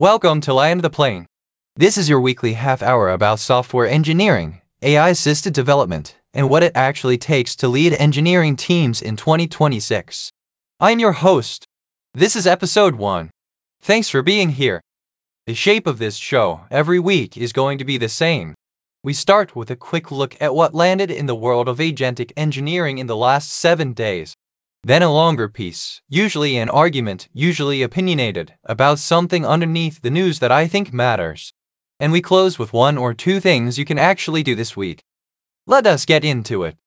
Welcome to Land the Plane. This is your weekly half hour about software engineering, AI-assisted development, and what it actually takes to lead engineering teams in 2026. I'm your host. This is episode 1. Thanks for being here. The shape of this show every week is going to be the same. We start with a quick look at what landed in the world of agentic engineering in the last 7 days. Then a longer piece, usually an argument, usually opinionated, about something underneath the news that I think matters. And we close with 1 or 2 things you can actually do this week. Let us get into it.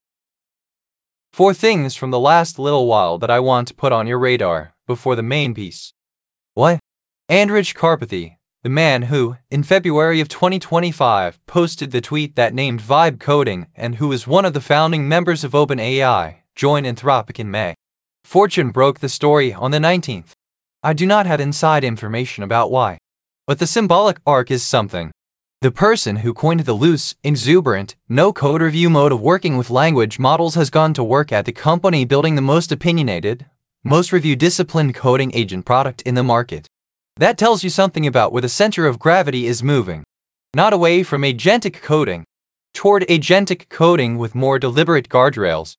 4 things from the last little while that I want to put on your radar before the main piece. What? Andrej Karpathy, the man who, in February of 2025, posted the tweet that named Vibe Coding and who is one of the founding members of OpenAI, joined Anthropic in May. Fortune broke the story on the 19th. I do not have inside information about why, but the symbolic arc is something. The person who coined the loose, exuberant, no-code review mode of working with language models has gone to work at the company building the most opinionated, most review-disciplined coding agent product in the market. That tells you something about where the center of gravity is moving. Not away from agentic coding, toward agentic coding with more deliberate guardrails.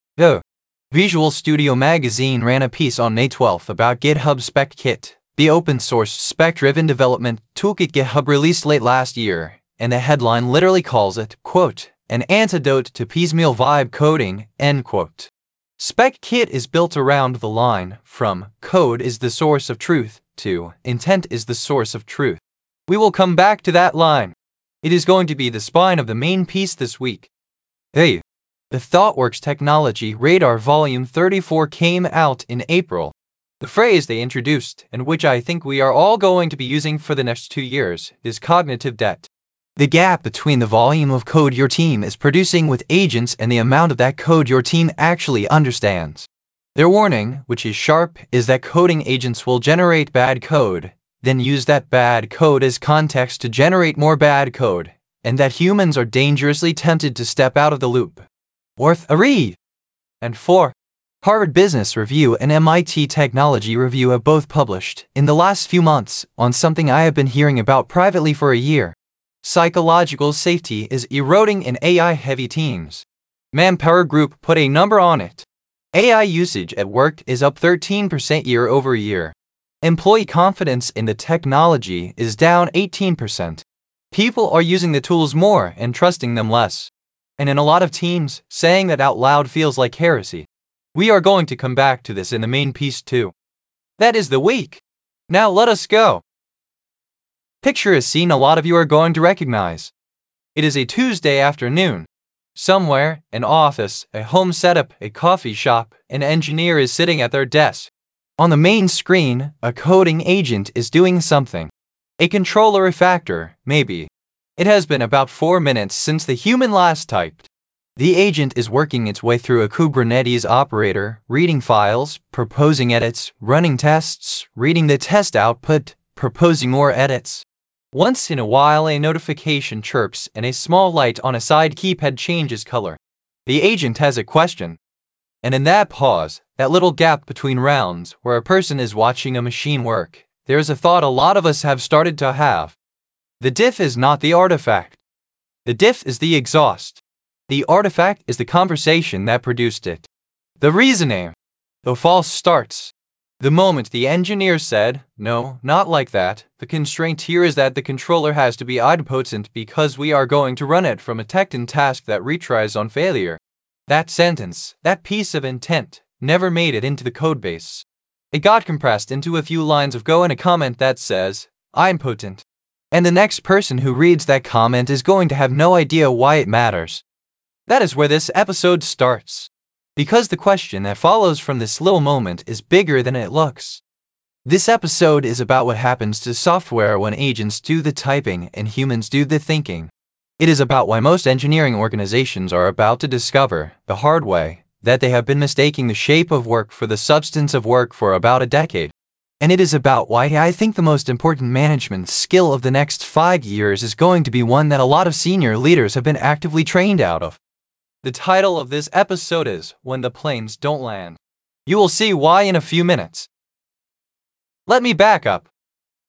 Visual Studio Magazine ran a piece on May 12 about GitHub Spec Kit, the open-source spec-driven development toolkit GitHub released late last year, and the headline literally calls it, quote, an antidote to piecemeal vibe coding, end quote. Spec Kit is built around the line from code is the source of truth to intent is the source of truth. We will come back to that line. It is going to be the spine of the main piece this week. The ThoughtWorks Technology Radar Volume 34 came out in April. The phrase they introduced, and which I think we are all going to be using for the next 2 years, is cognitive debt. The gap between the volume of code your team is producing with agents and the amount of that code your team actually understands. Their warning, which is sharp, is that coding agents will generate bad code, then use that bad code as context to generate more bad code, and that humans are dangerously tempted to step out of the loop. Worth a read. And 4. Harvard Business Review and MIT Technology Review have both published, in the last few months, on something I have been hearing about privately for a year. Psychological safety is eroding in AI-heavy teams. Manpower Group put a number on it. AI usage at work is up 13% year over year. Employee confidence in the technology is down 18%. People are using the tools more and trusting them less. And in a lot of teams, saying that out loud feels like heresy. We are going to come back to this in the main piece too. That is the week. Now let us go. Picture a scene a lot of you are going to recognize. It is a Tuesday afternoon. Somewhere, an office, a home setup, a coffee shop, an engineer is sitting at their desk. On the main screen, a coding agent is doing something. A controller refactor, maybe. It has been about 4 minutes since the human last typed. The agent is working its way through a Kubernetes operator, reading files, proposing edits, running tests, reading the test output, proposing more edits. Once in a while a notification chirps and a small light on a side keypad changes color. The agent has a question. And in that pause, that little gap between rounds where a person is watching a machine work, there is a thought a lot of us have started to have. The diff is not the artifact. The diff is the exhaust. The artifact is the conversation that produced it. The reasoning. The false starts. The moment the engineer said, no, not like that, the constraint here is that the controller has to be idempotent because we are going to run it from a Tecton task that retries on failure. That sentence, that piece of intent, never made it into the codebase. It got compressed into a few lines of Go and a comment that says, idempotent. And the next person who reads that comment is going to have no idea why it matters. That is where this episode starts. Because the question that follows from this little moment is bigger than it looks. This episode is about what happens to software when agents do the typing and humans do the thinking. It is about why most engineering organizations are about to discover, the hard way, that they have been mistaking the shape of work for the substance of work for about a decade. And it is about why I think the most important management skill of the next 5 years is going to be one that a lot of senior leaders have been actively trained out of. The title of this episode is When the Planes Don't Land. You will see why in a few minutes. Let me back up.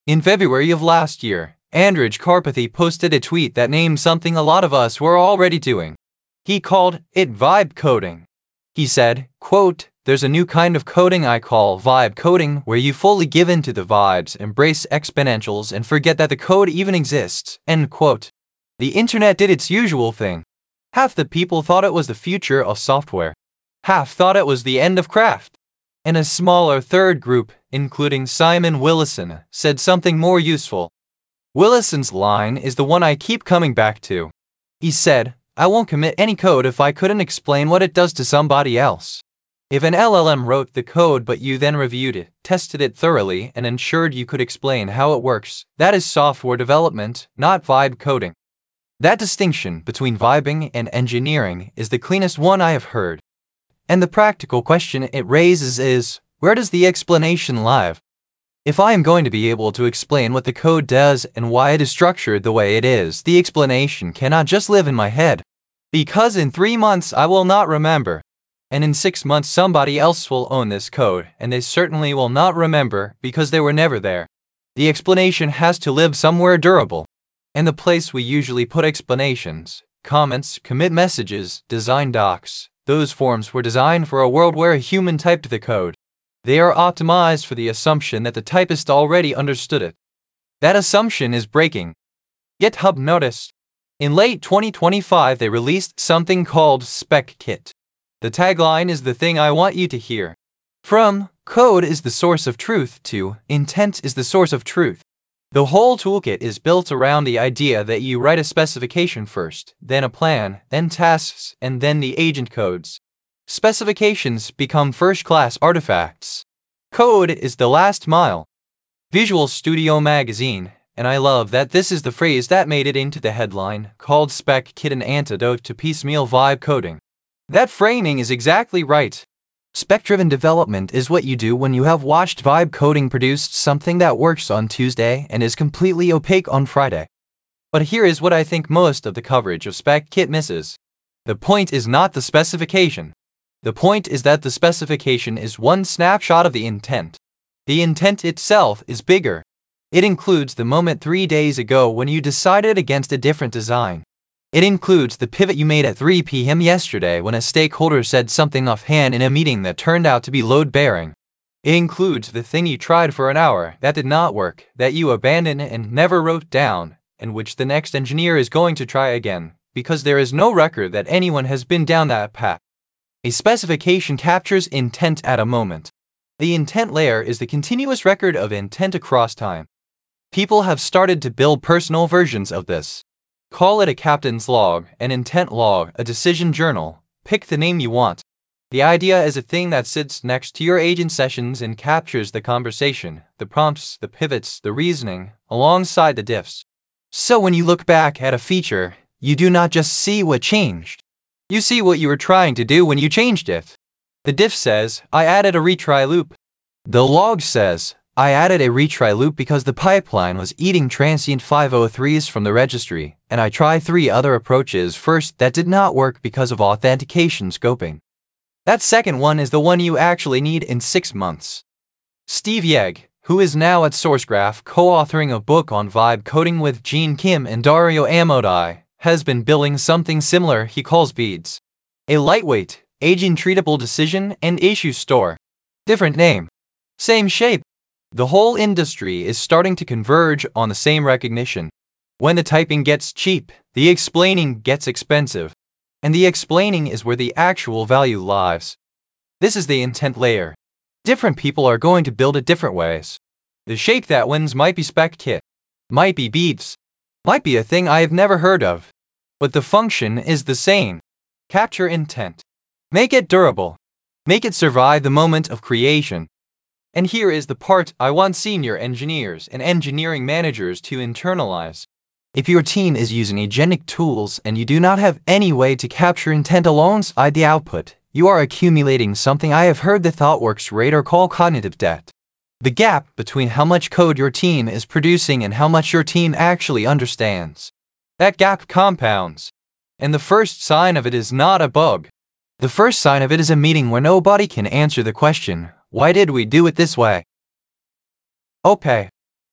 In February of last year, Andrej Karpathy posted a tweet that named something a lot of us were already doing. He called it vibe coding. He said, quote, "There's a new kind of coding I call vibe coding, where you fully give in to the vibes, embrace exponentials, and forget that the code even exists," end quote. The internet did its usual thing. Half the people thought it was the future of software. Half thought it was the end of craft. And a smaller third group, including Simon Willison, said something more useful. Willison's line is the one I keep coming back to. He said, "I won't commit any code if I couldn't explain what it does to somebody else." If an LLM wrote the code but you then reviewed it, tested it thoroughly, and ensured you could explain how it works, that is software development, not vibe coding. That distinction between vibing and engineering is the cleanest one I have heard. And the practical question it raises is, where does the explanation live? If I am going to be able to explain what the code does and why it is structured the way it is, the explanation cannot just live in my head. Because in 3 months I will not remember. And in 6 months somebody else will own this code, and they certainly will not remember because they were never there. The explanation has to live somewhere durable. And the place we usually put explanations, comments, commit messages, design docs, those forms were designed for a world where a human typed the code. They are optimized for the assumption that the typist already understood it. That assumption is breaking. GitHub noticed. In late 2025, they released something called SpecKit. The tagline is the thing I want you to hear. From "code is the source of truth" to "intent is the source of truth." The whole toolkit is built around the idea that you write a specification first, then a plan, then tasks, and then the agent codes. Specifications become first-class artifacts. Code is the last mile. Visual Studio Magazine, and I love that this is the phrase that made it into the headline, called SpecKit an antidote to piecemeal vibe coding. That framing is exactly right. Spec-driven development is what you do when you have watched vibe coding produce something that works on Tuesday and is completely opaque on Friday. But here is what I think most of the coverage of SpecKit misses. The point is not the specification. The point is that the specification is one snapshot of the intent. The intent itself is bigger. It includes the moment 3 days ago when you decided against a different design. It includes the pivot you made at 3 p.m. yesterday when a stakeholder said something offhand in a meeting that turned out to be load-bearing. It includes the thing you tried for an hour that did not work, that you abandoned and never wrote down, and which the next engineer is going to try again, because there is no record that anyone has been down that path. A specification captures intent at a moment. The intent layer is the continuous record of intent across time. People have started to build personal versions of this. Call it a captain's log, an intent log, a decision journal. Pick the name you want. The idea is a thing that sits next to your agent sessions and captures the conversation, the prompts, the pivots, the reasoning, alongside the diffs. So when you look back at a feature, you do not just see what changed. You see what you were trying to do when you changed it. The diff says, "I added a retry loop." The log says, "I added a retry loop because the pipeline was eating transient 503s from the registry, and I tried 3 other approaches first that did not work because of authentication scoping." That second one is the one you actually need in 6 months. Steve Yeg, who is now at SourceGraph co-authoring a book on vibe coding with Gene Kim and Dario Amodei, has been building something similar he calls Beads. A lightweight, agent-treatable decision and issue store. Different name. Same shape. The whole industry is starting to converge on the same recognition. When the typing gets cheap, the explaining gets expensive. And the explaining is where the actual value lies. This is the intent layer. Different people are going to build it different ways. The shape that wins might be SpecKit, might be Beads, might be a thing I have never heard of. But the function is the same. Capture intent. Make it durable. Make it survive the moment of creation. And here is the part I want senior engineers and engineering managers to internalize. If your team is using agentic tools and you do not have any way to capture intent alongside the output, you are accumulating something I have heard the ThoughtWorks radar call cognitive debt. The gap between how much code your team is producing and how much your team actually understands. That gap compounds. And the first sign of it is not a bug. The first sign of it is a meeting where nobody can answer the question, why did we do it this way? Okay.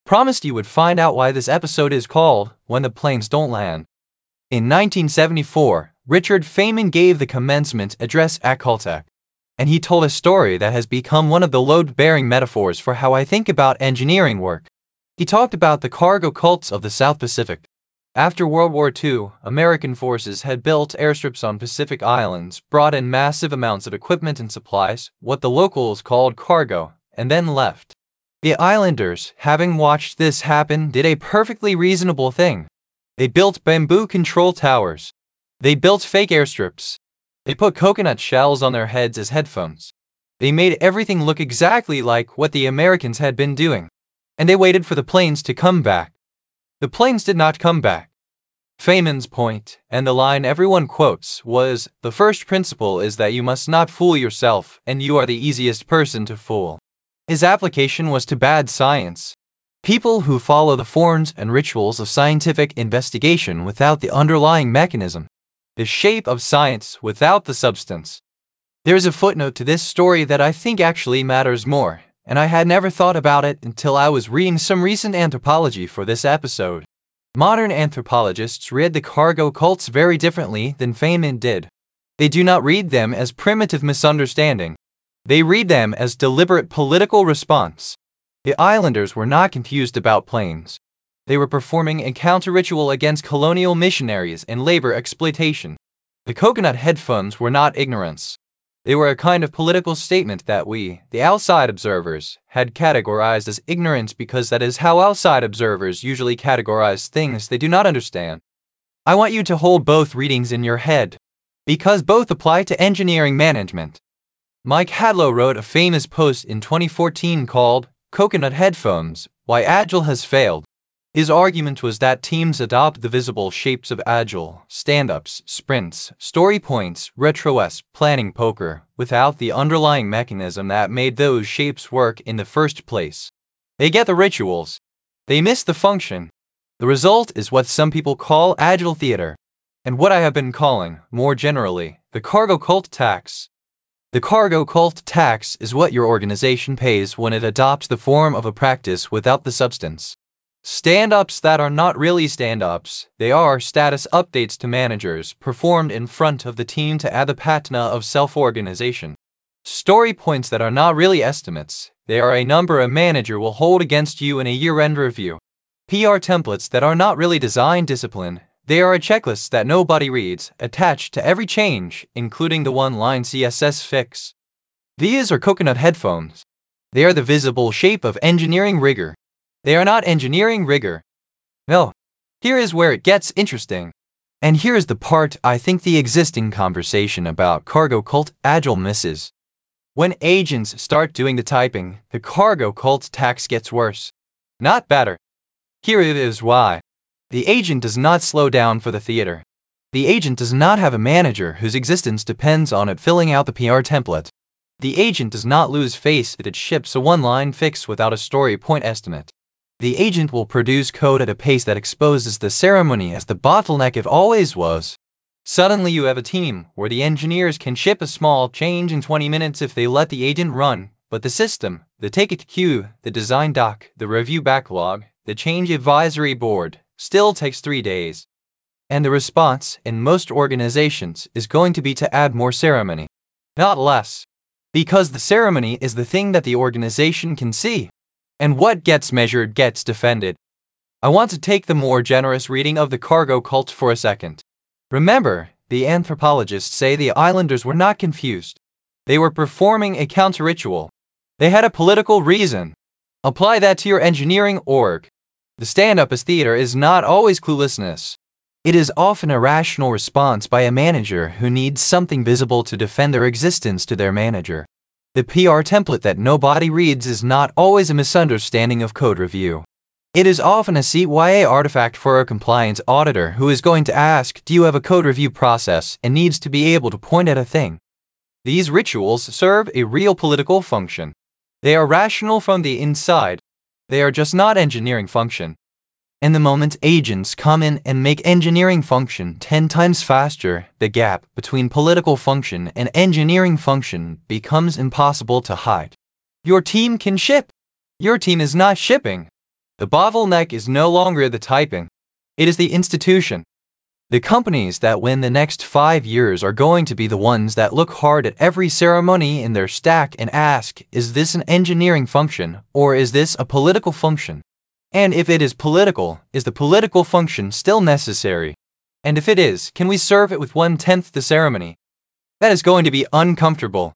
Promised you would find out why this episode is called When the Planes Don't Land. In 1974, Richard Feynman gave the commencement address at Caltech, and he told a story that has become one of the load-bearing metaphors for how I think about engineering work. He talked about the cargo cults of the South Pacific. After World War II, American forces had built airstrips on Pacific islands, brought in massive amounts of equipment and supplies, what the locals called cargo, and then left. The islanders, having watched this happen, did a perfectly reasonable thing. They built bamboo control towers. They built fake airstrips. They put coconut shells on their heads as headphones. They made everything look exactly like what the Americans had been doing. And they waited for the planes to come back. The planes did not come back. Feynman's point, and the line everyone quotes, was, "The first principle is that you must not fool yourself, and you are the easiest person to fool." His application was to bad science. People who follow the forms and rituals of scientific investigation without the underlying mechanism, the shape of science without the substance. There is a footnote to this story that I think actually matters more, and I had never thought about it until I was reading some recent anthropology for this episode. Modern anthropologists read the cargo cults very differently than Feynman did. They do not read them as primitive misunderstanding. They read them as deliberate political response. The islanders were not confused about planes. They were performing a counter-ritual against colonial missionaries and labor exploitation. The coconut headphones were not ignorance. They were a kind of political statement that we, the outside observers, had categorized as ignorance because that is how outside observers usually categorize things they do not understand. I want you to hold both readings in your head, because both apply to engineering management. Mike Hadlow wrote a famous post in 2014 called "Coconut Headphones: Why Agile Has Failed." His argument was that teams adopt the visible shapes of Agile, stand-ups, sprints, story points, retro-esque, planning poker, without the underlying mechanism that made those shapes work in the first place. They get the rituals. They miss the function. The result is what some people call Agile theater, and what I have been calling, more generally, the cargo cult tax. The cargo cult tax is what your organization pays when it adopts the form of a practice without the substance. Stand-ups that are not really stand-ups, they are status updates to managers performed in front of the team to add the patina of self-organization. Story points that are not really estimates, they are a number a manager will hold against you in a year-end review. PR templates that are not really design discipline, they are a checklist that nobody reads, attached to every change, including the one-line CSS fix. These are coconut headphones. They are the visible shape of engineering rigor. They are not engineering rigor. No. Here is where it gets interesting. And here is the part I think the existing conversation about cargo cult Agile misses. When agents start doing the typing, the cargo cult tax gets worse, not better. Here it is why. The agent does not slow down for the theater. The agent does not have a manager whose existence depends on it filling out the PR template. The agent does not lose face if it ships a one-line fix without a story point estimate. The agent will produce code at a pace that exposes the ceremony as the bottleneck it always was. Suddenly you have a team where the engineers can ship a small change in 20 minutes if they let the agent run, but the system, the take-it queue, the design doc, the review backlog, the change advisory board, still takes 3 days. And the response, in most organizations, is going to be to add more ceremony, not less. Because the ceremony is the thing that the organization can see. And what gets measured gets defended. I want to take the more generous reading of the cargo cult for a second. Remember, the anthropologists say the islanders were not confused. They were performing a counter-ritual. They had a political reason. Apply that to your engineering org. The stand-up as theater is not always cluelessness. It is often a rational response by a manager who needs something visible to defend their existence to their manager. The PR template that nobody reads is not always a misunderstanding of code review. It is often a CYA artifact for a compliance auditor who is going to ask, "Do you have a code review process?" and needs to be able to point at a thing. These rituals serve a real political function. They are rational from the inside. They are just not engineering function. And the moment agents come in and make engineering function 10 times faster, the gap between political function and engineering function becomes impossible to hide. Your team can ship. Your team is not shipping. The bottleneck is no longer the typing. It is the institution. The companies that win the next 5 years are going to be the ones that look hard at every ceremony in their stack and ask, is this an engineering function or is this a political function? And if it is political, is the political function still necessary? And if it is, can we serve it with 1/10 the ceremony? That is going to be uncomfortable.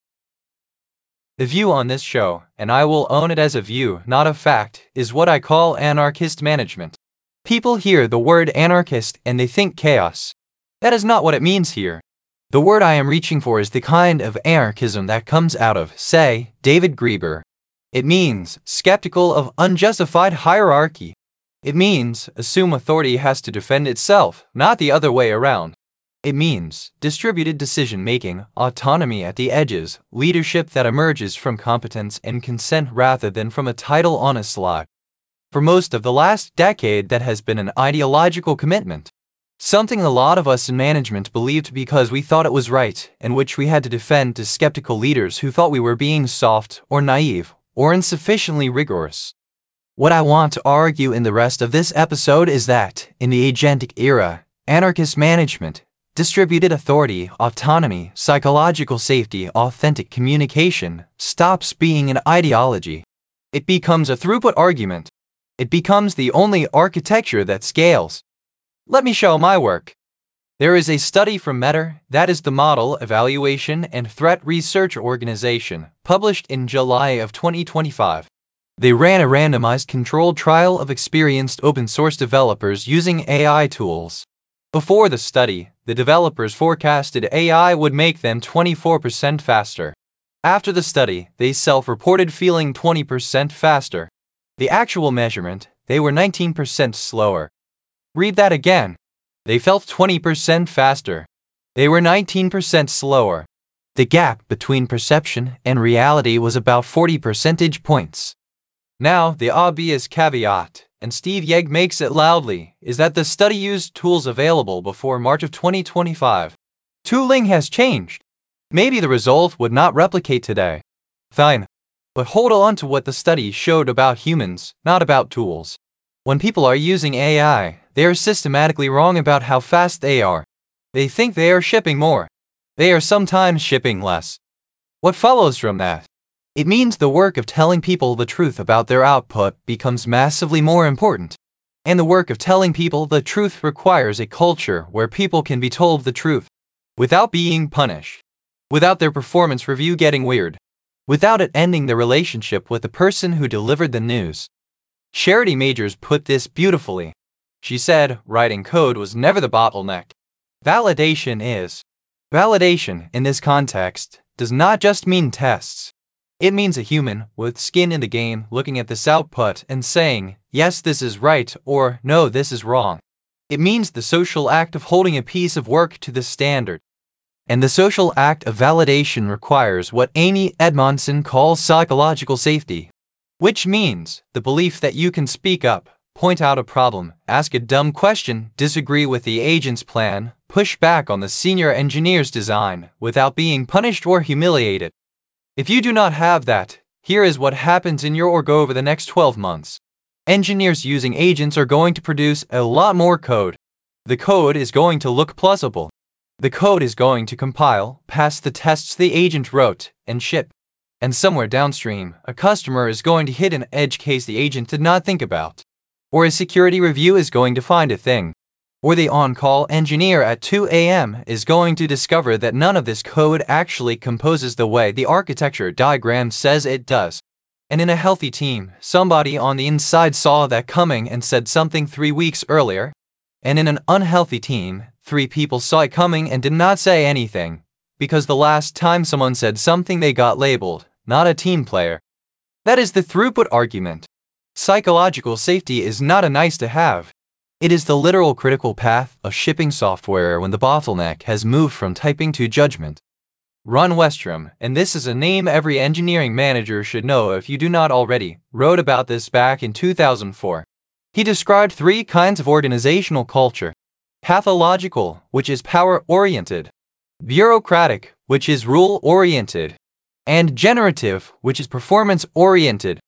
The view on this show, and I will own it as a view, not a fact, is what I call anarchist management. People hear the word anarchist and they think chaos. That is not what it means here. The word I am reaching for is the kind of anarchism that comes out of, say, David Graeber. It means skeptical of unjustified hierarchy. It means assume authority has to defend itself, not the other way around. It means distributed decision-making, autonomy at the edges, leadership that emerges from competence and consent rather than from a title on a slide. For most of the last decade, that has been an ideological commitment. Something a lot of us in management believed because we thought it was right, and which we had to defend to skeptical leaders who thought we were being soft or naive or insufficiently rigorous. What I want to argue in the rest of this episode is that, in the agentic era, anarchist management, distributed authority, autonomy, psychological safety, authentic communication, stops being an ideology. It becomes a throughput argument. It becomes the only architecture that scales. Let me show my work. There is a study from Metter, that is the Model Evaluation and Threat Research Organization, published in July of 2025. They ran a randomized controlled trial of experienced open-source developers using AI tools. Before the study, the developers forecasted AI would make them 24% faster. After the study, they self-reported feeling 20% faster. The actual measurement, they were 19% slower. Read that again. They felt 20% faster. They were 19% slower. The gap between perception and reality was about 40 percentage points. Now, the obvious caveat, and Steve Yegg makes it loudly, is that the study used tools available before March of 2025. Tooling has changed. Maybe the result would not replicate today. Fine. But hold on to what the study showed about humans, not about tools. When people are using AI, they are systematically wrong about how fast they are. They think they are shipping more. They are sometimes shipping less. What follows from that? It means the work of telling people the truth about their output becomes massively more important. And the work of telling people the truth requires a culture where people can be told the truth without being punished, without their performance review getting weird, without it ending the relationship with the person who delivered the news. Charity Majors put this beautifully. She said, writing code was never the bottleneck. Validation is. Validation, in this context, does not just mean tests. It means a human, with skin in the game, looking at this output and saying, yes, this is right, or no, this is wrong. It means the social act of holding a piece of work to the standard. And the social act of validation requires what Amy Edmondson calls psychological safety, which means the belief that you can speak up, point out a problem, ask a dumb question, disagree with the agent's plan, push back on the senior engineer's design without being punished or humiliated. If you do not have that, here is what happens in your org over the next 12 months. Engineers using agents are going to produce a lot more code. The code is going to look plausible. The code is going to compile, pass the tests the agent wrote, and ship. And somewhere downstream, a customer is going to hit an edge case the agent did not think about. Or a security review is going to find a thing. Or the on-call engineer at 2 a.m. is going to discover that none of this code actually composes the way the architecture diagram says it does. And in a healthy team, somebody on the inside saw that coming and said something 3 weeks earlier. And in an unhealthy team, 3 people saw it coming and did not say anything, because the last time someone said something they got labeled, not a team player. That is the throughput argument. Psychological safety is not a nice to have. It is the literal critical path of shipping software when the bottleneck has moved from typing to judgment. Ron Westrum, and this is a name every engineering manager should know if you do not already, wrote about this back in 2004. He described 3 kinds of organizational culture: pathological, which is power-oriented; bureaucratic, which is rule-oriented; and generative, which is performance-oriented.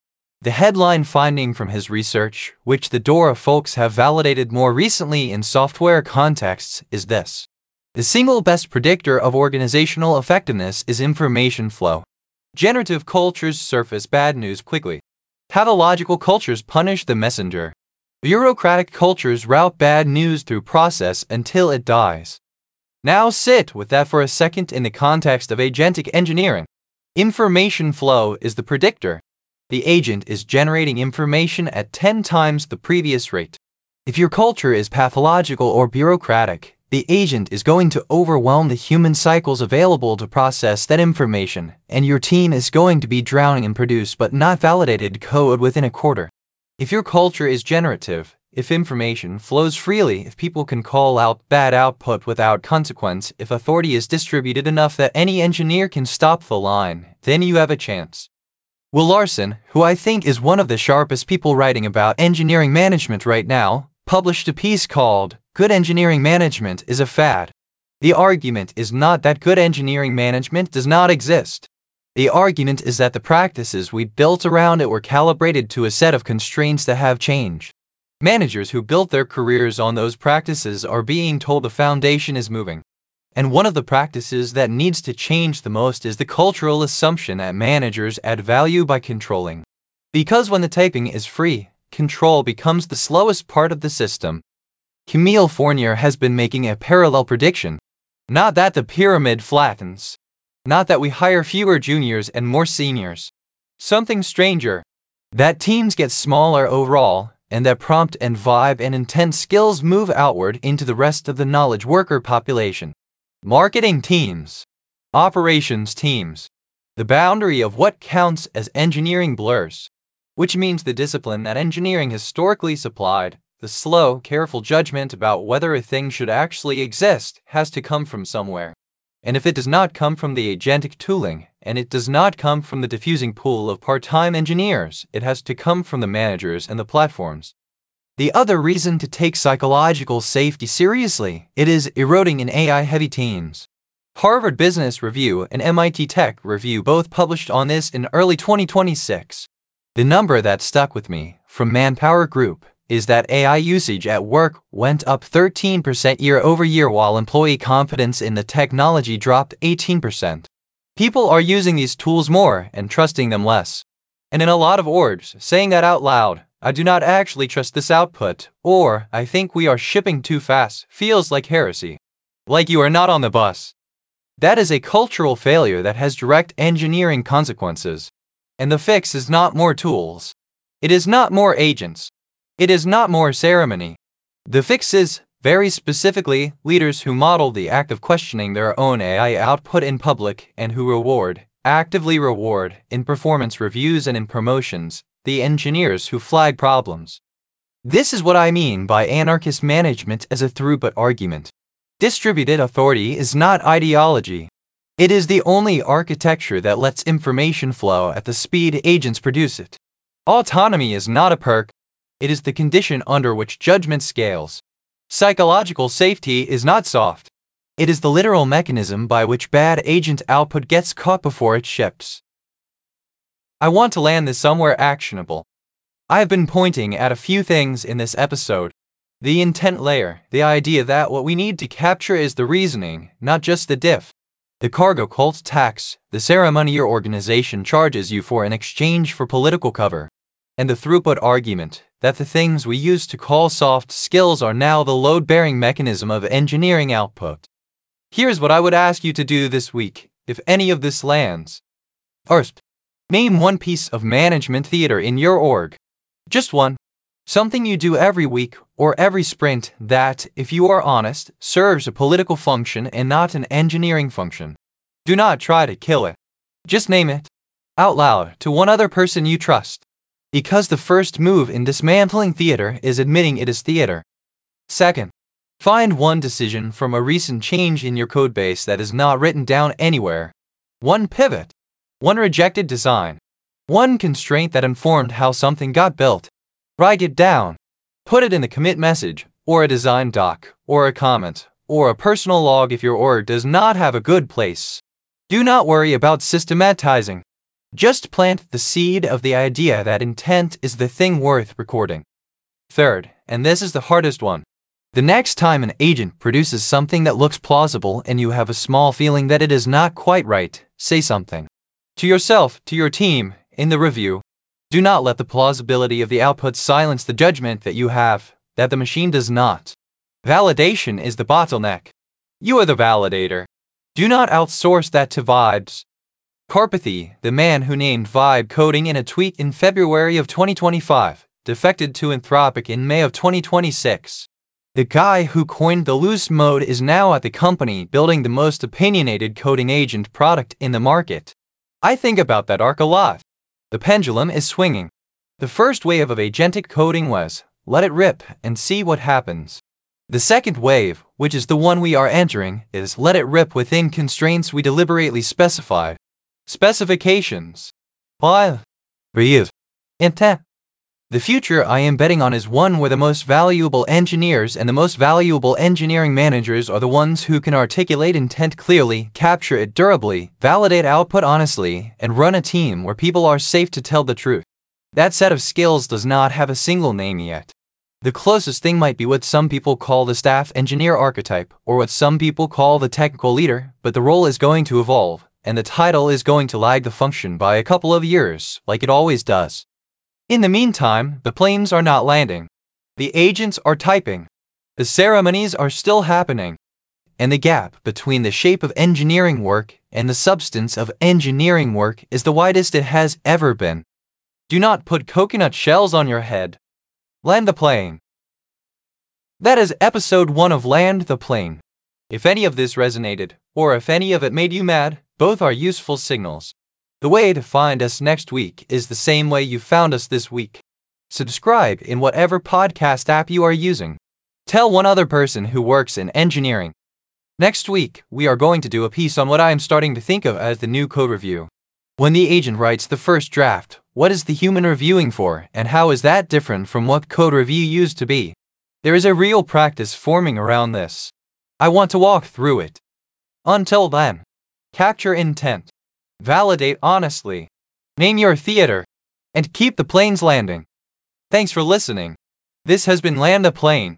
The headline finding from his research, which the Dora folks have validated more recently in software contexts, is this. The single best predictor of organizational effectiveness is information flow. Generative cultures surface bad news quickly. Pathological cultures punish the messenger. Bureaucratic cultures route bad news through process until it dies. Now sit with that for a second in the context of agentic engineering. Information flow is the predictor. The agent is generating information at 10 times the previous rate. If your culture is pathological or bureaucratic, the agent is going to overwhelm the human cycles available to process that information, and your team is going to be drowning in produced but not validated code within a quarter. If your culture is generative, if information flows freely, if people can call out bad output without consequence, if authority is distributed enough that any engineer can stop the line, then you have a chance. Will Larson, who I think is one of the sharpest people writing about engineering management right now, published a piece called "Good Engineering Management is a Fad." The argument is not that good engineering management does not exist. The argument is that the practices we built around it were calibrated to a set of constraints that have changed. Managers who built their careers on those practices are being told the foundation is moving. And one of the practices that needs to change the most is the cultural assumption that managers add value by controlling. Because when the typing is free, control becomes the slowest part of the system. Camille Fournier has been making a parallel prediction. Not that the pyramid flattens. Not that we hire fewer juniors and more seniors. Something stranger. That teams get smaller overall, and that prompt and vibe and intent skills move outward into the rest of the knowledge worker population. Marketing teams. Operations teams. The boundary of what counts as engineering blurs, which means the discipline that engineering historically supplied, the slow, careful judgment about whether a thing should actually exist, has to come from somewhere. And if it does not come from the agentic tooling, and it does not come from the diffusing pool of part-time engineers, it has to come from the managers and the platforms. The other reason to take psychological safety seriously, it is eroding in AI-heavy teams. Harvard Business Review and MIT Tech Review both published on this in early 2026. The number that stuck with me, from Manpower Group, is that AI usage at work went up 13% year-over-year while employee confidence in the technology dropped 18%. People are using these tools more and trusting them less. And in a lot of orgs, saying that out loud, "I do not actually trust this output," or "I think we are shipping too fast," feels like heresy. Like you are not on the bus. That is a cultural failure that has direct engineering consequences. And the fix is not more tools. It is not more agents. It is not more ceremony. The fix is, very specifically, leaders who model the act of questioning their own AI output in public and who actively reward, in performance reviews and in promotions, the engineers who flag problems. This is what I mean by anarchist management as a throughput argument. Distributed authority is not ideology. It is the only architecture that lets information flow at the speed agents produce it. Autonomy is not a perk. It is the condition under which judgment scales. Psychological safety is not soft. It is the literal mechanism by which bad agent output gets caught before it ships. I want to land this somewhere actionable. I have been pointing at a few things in this episode. The intent layer, the idea that what we need to capture is the reasoning, not just the diff. The cargo cult tax, the ceremony your organization charges you for in exchange for political cover. And the throughput argument, that the things we used to call soft skills are now the load-bearing mechanism of engineering output. Here's what I would ask you to do this week, if any of this lands. First, name one piece of management theater in your org. Just one. Something you do every week or every sprint that, if you are honest, serves a political function and not an engineering function. Do not try to kill it. Just name it. Out loud to one other person you trust. Because the first move in dismantling theater is admitting it is theater. Second, find one decision from a recent change in your codebase that is not written down anywhere. One pivot. One rejected design. One constraint that informed how something got built. Write it down. Put it in the commit message, or a design doc, or a comment, or a personal log if your org does not have a good place. Do not worry about systematizing. Just plant the seed of the idea that intent is the thing worth recording. Third, and this is the hardest one, the next time an agent produces something that looks plausible and you have a small feeling that it is not quite right, say something. To yourself, to your team, in the review. Do not let the plausibility of the output silence the judgment that you have, that the machine does not. Validation is the bottleneck. You are the validator. Do not outsource that to Vibes. Karpathy, the man who named vibe coding in a tweet in February of 2025, defected to Anthropic in May of 2026. The guy who coined the loose mode is now at the company building the most opinionated coding agent product in the market. I think about that arc a lot. The pendulum is swinging. The first wave of agentic coding was, let it rip and see what happens. The second wave, which is the one we are entering, is let it rip within constraints we deliberately specified. Specifications. 5. Breathe. Intent. The future I am betting on is one where the most valuable engineers and the most valuable engineering managers are the ones who can articulate intent clearly, capture it durably, validate output honestly, and run a team where people are safe to tell the truth. That set of skills does not have a single name yet. The closest thing might be what some people call the staff engineer archetype, or what some people call the technical leader, but the role is going to evolve, and the title is going to lag the function by a couple of years, like it always does. In the meantime, the planes are not landing. The agents are typing. The ceremonies are still happening. And the gap between the shape of engineering work and the substance of engineering work is the widest it has ever been. Do not put coconut shells on your head. Land the plane. That is episode 1 of Land the Plane. If any of this resonated, or if any of it made you mad, both are useful signals. The way to find us next week is the same way you found us this week. Subscribe in whatever podcast app you are using. Tell one other person who works in engineering. Next week, we are going to do a piece on what I am starting to think of as the new code review. When the agent writes the first draft, what is the human reviewing for, and how is that different from what code review used to be? There is a real practice forming around this. I want to walk through it. Until then, capture intent. Validate honestly. Name your theater. And keep the planes landing. Thanks for listening. This has been Land the Plane.